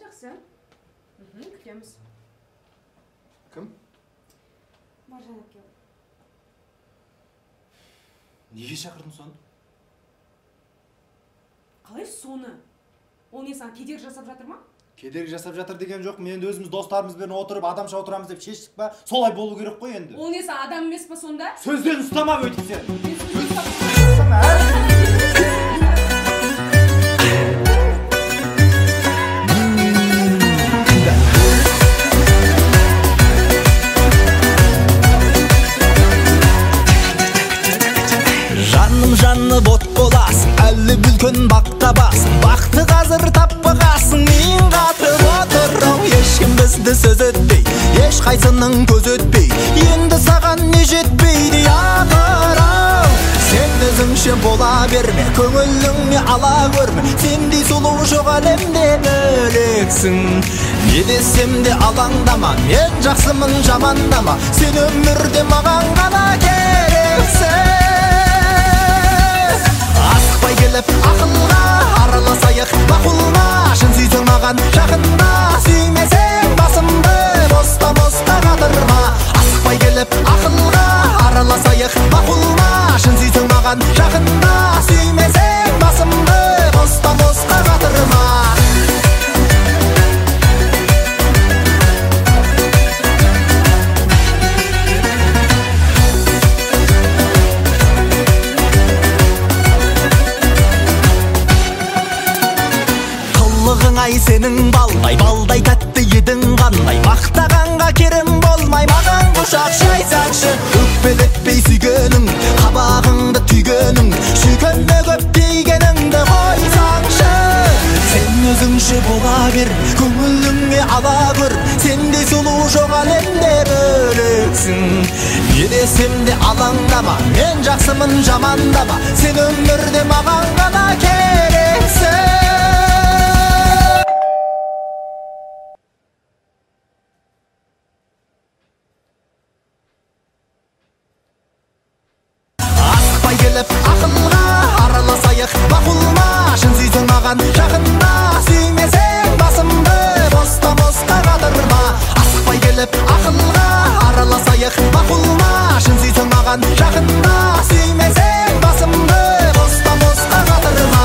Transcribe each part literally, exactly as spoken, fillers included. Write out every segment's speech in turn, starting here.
Жақсы. Күтеміз. Кім? Маржан әпке. Неге шақырдың соны? Қалай соны? Ол не саған кедергі жасап жатыр ма? Кедергі жасап жатыр деген жоқ. Мен өзіміз достарымызбен отырып, адамша отырамыз деп шештік па? Солай болу керек қой енді. Ол не саған адам емес па сонда? Сөзден ұстама өйтіп сен. Жаным жанны бот боласың, әлі бүлкін бақта басың. Бақты қазыр таппағасың, мен қатып отырам. Ешкім бізді сөз өтпей, еш қайсының көз өтпей, енді саған не жетпейді ақырау. Сен өзіңше бола берме, көңіліңе ала көрме. Сендей сұлу жоқ әлемде бөлексің. Не десем де алаңдама, мен жақсымын жамандама. Сен өмірде маған ғана керексің. Асықпай келіп ақылға араласайық мақұлма. Шын сүйсең маған жақында, сүймесең басымды босқа босқа қатырма. Асықпай келіп ақылға араласайық мақұлма. Шын сүйсең маған жақында, сүймесең басымды босқа босқа қатырма. Ай сенің балдай, балдай тәтті едің қандай. Мақтағанға керім болмай, маған құшақ жайсаңшы. Өкпелетпей сүйгенің, қабағыңды түйгенің, шүйкенде көп дейгеніңді қойсаңшы. Сен өзіңше бола бер, көңіліңе ала көр. Сендей сұлу жоқ әлемде бөлексің. Не десем де алаңдама, мен жақсымын жамандама. Сен өмірде маған ғана керексің. Ақылға араласайық мақұлма. Шын сүйсең маған жақында, сүймесең басымды босқа босқа қатырма. Асықпай келіп ақылға араласайық мақұлма. Шын сүйсең маған жақында, сүймесең басымды босқа босқа қатырма.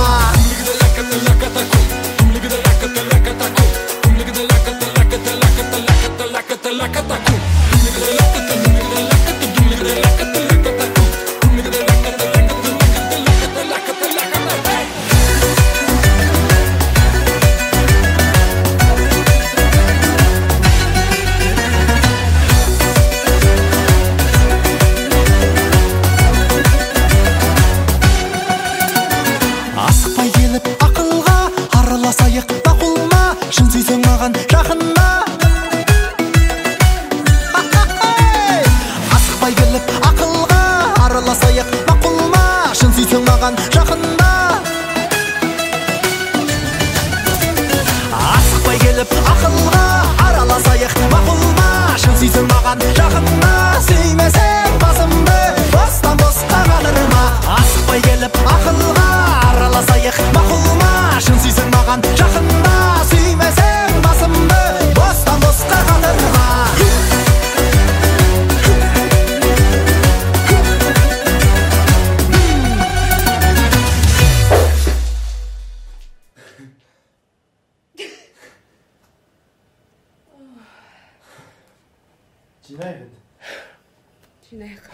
Жинайық еді. Жинайық.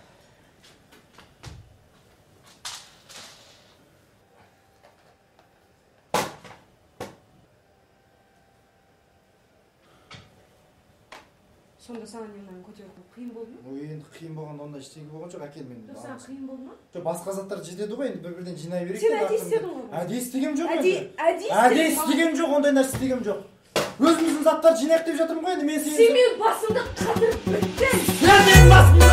Сонда саған мені көтеру қиын болды ма? Ой, енді қиын болғанда онда ештеңе болған жоқ, әкел мені. Жоқ, саған қиын болды ма? Жоқ, басқа заттар жетеді ғой, енді бір-бірден жинай берейік. Сен әдейі істедің ғой. Әдейі істегем жоқ енді. Әдейі істегем жоқ, ондай нәрсе істегем жоқ. Өзіміздің заттар жинайық деп жатырмын ғой, енді мен сені... Сен менің басымды қатырып біттің. Сен менің басымды